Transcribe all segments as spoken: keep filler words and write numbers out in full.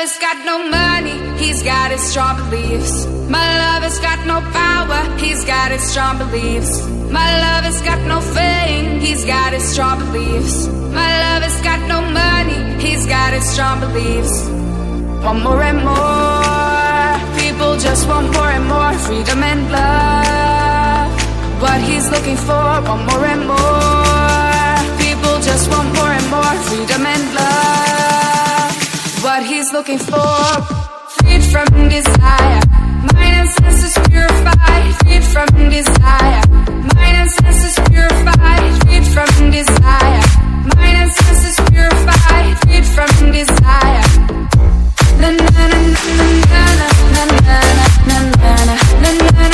lover's got no money, he's got his strong beliefs. My lover's got no power, he's got his strong beliefs. My lover's got no fame, he's got his strong beliefs. My lover's got no money, he's got his strong beliefs. Want more and more, people just want more and more freedom and love. What he's looking for, want more and more, people just want more and more freedom and love. What he's looking for, freed from desire, mind and senses purified, freed from desire, mind and senses purified, freed from desire, mind and senses purified, freed from desire. Na na na na na na na na na na na na na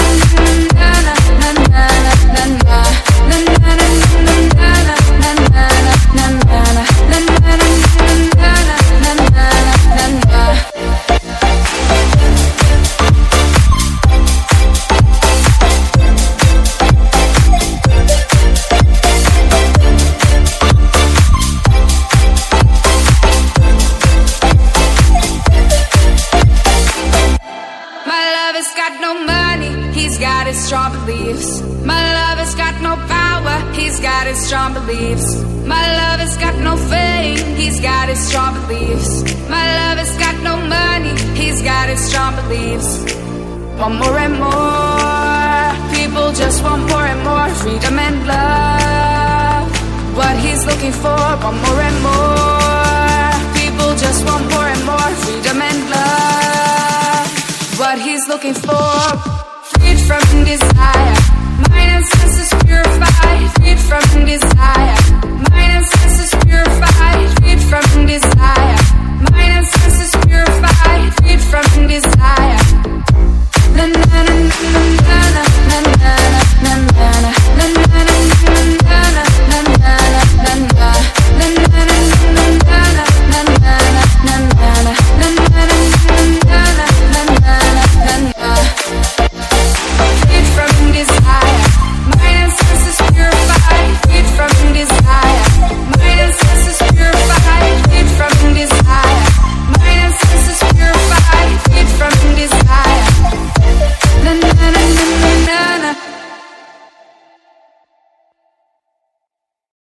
strong beliefs. My lover's got no power, he's got his strong beliefs. My lover's got no fame, he's got his strong beliefs. My lover's got no money, he's got his strong beliefs. Want more and more, people just want more and more freedom and love. What he's looking for, want more and more, people just want more and more freedom and love. What he's looking for, freed from desire, mind and senses purified, freed from desire, mind and senses purified, freed from desire.